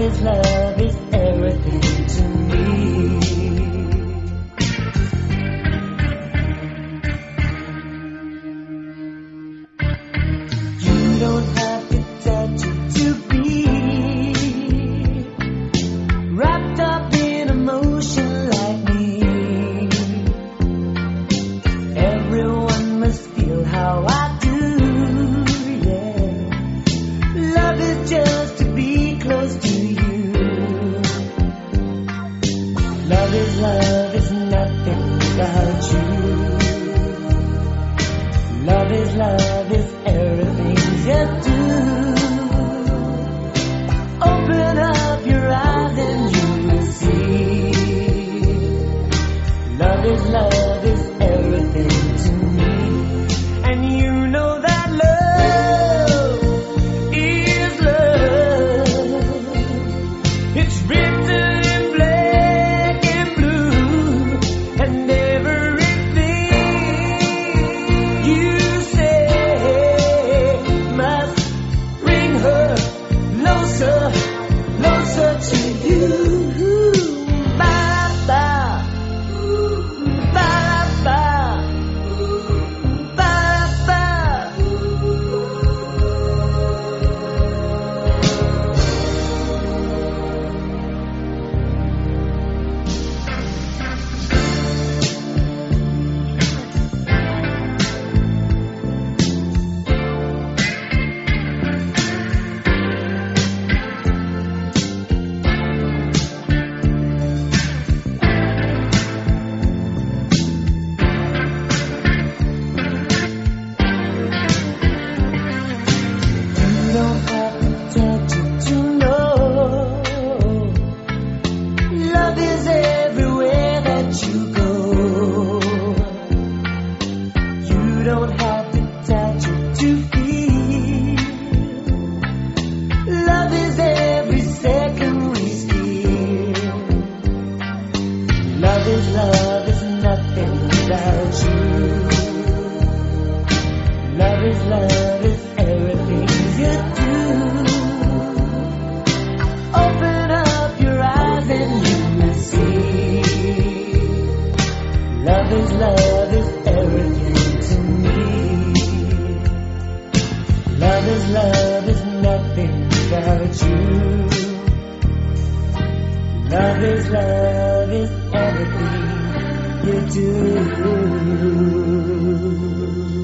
love is everything to me. You don't have to touch it to be wrapped up in emotion like me. Everyone must feel how I do, yeah. Love is just to be close to you. Love is nothing without you. Love is everything you do. Open up your eyes and you will see. Love is everything to me. And you know that love is love. It's written in black and blue, and everything you say must bring her closer, closer to you. Ba ba, ba ba, ba ba. You don't have to touch it to know. Love is everywhere that you go. You don't have to touch it to feel. Love is every second we steal. Love is nothing without you. Love is everything you do. Open up your eyes and you will see. Love is everything to me. Love is nothing without you. Love is everything you do.